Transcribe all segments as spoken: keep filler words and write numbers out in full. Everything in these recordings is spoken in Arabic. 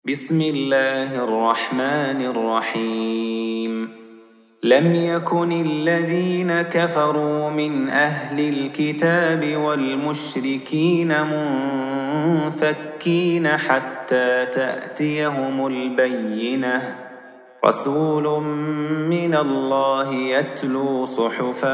بسم الله الرحمن الرحيم لم يكن الذين كفروا من أهل الكتاب والمشركين منفكين حتى تأتيهم البينة رسول من الله يتلو صحفا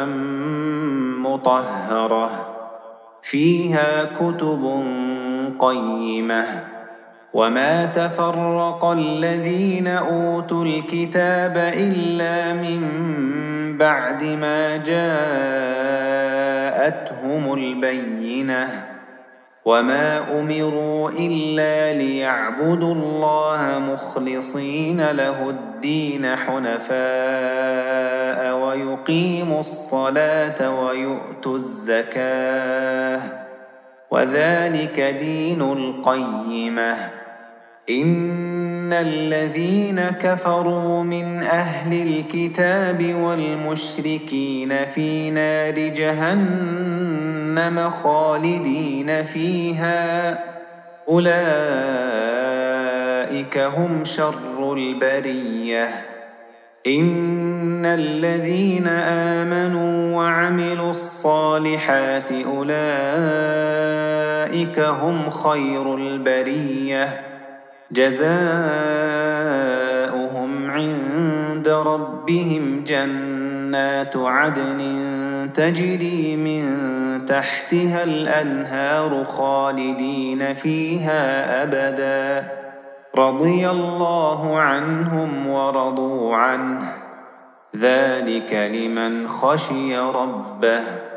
مطهرة فيها كتب قيمة وما تفرق الذين أوتوا الكتاب إلا من بعد ما جاءتهم البينة وما أمروا إلا ليعبدوا الله مخلصين له الدين حنفاء ويقيموا الصلاة ويؤتوا الزكاة وذلك دين القيمة إن الذين كفروا من أهل الكتاب والمشركين في نار جهنم خالدين فيها أولئك هم شر البرية إن الذين آمنوا وعملوا الصالحات أولئك هم خير البرية جزاؤهم عند ربهم جنات عدن تجري من تحتها الأنهار خالدين فيها أبدا رضي الله عنهم ورضوا عنه ذلك لمن خشي ربه